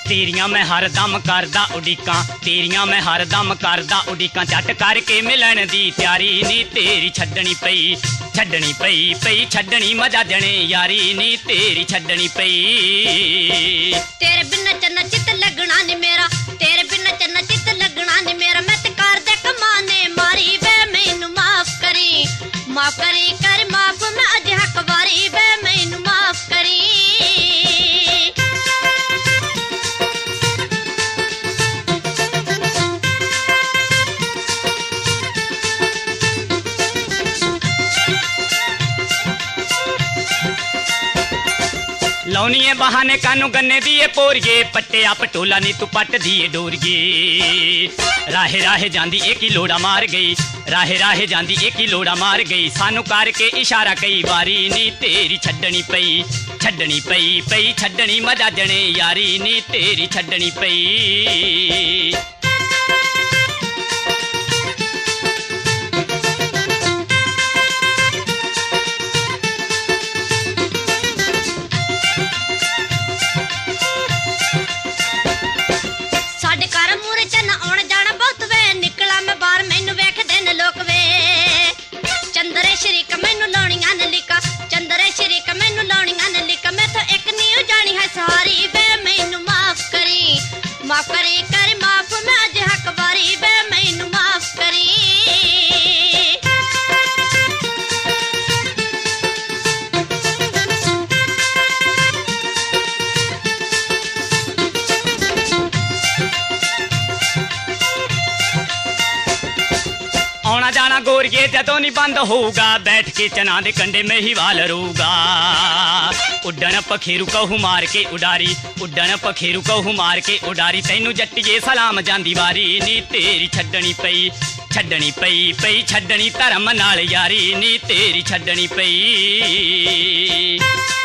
तेरियां मैं हरदम करदा उड़ीकां, तेरियां मैं हरदम करदा उड़ीकां, झट करके मिलन दी त्यारी नी तेरी छड्डनी पई, छड्डनी पई पई छड्डनी मजा जने यारी नी तेरी छड्डनी पई। तेरे बिना चन्ना चित लगना नी मेरा, तेरे बिना चन्ना चित लगना नी मेरा, मैं ते कर दे कमाने मारी वे मैनू माफ करी, माफ करी कर माफ मैं अज हक वारी वे मैनू माफ करी। लौनिए बहाने कानू गन्ने दिए पोरिए, पट्टिया पटोला नी तू पट दिए डोरिए। राहे राहे जांदी एक ही लोड़ा मार गई, राहे राहे जांदी एक ही लोड़ा मार गई, सानू करके इशारा कई बारी नी तेरी छड्डनी पई, छड्डनी पई पई छड्डनी मजा जने यारी नी तेरी छड्डनी पई। माफ करी कर माफ मैं अज हक वारी वे मैनू माफ करी। आना जाना गोरिए जदों नहीं बंद होगा, बैठ के चना दे कंडे में ही वाल रूगा। उड्डन पखेरू कहू मार के उडारी, उड्डन पखेरू कहू मार के उडारी, तैनू जट्टिए सलाम जांदी वारी नी तेरी छड्डनी पई, छड्डनी पई पई छड्डनी धर्म नाल यारी नी तेरी छड्डनी पई।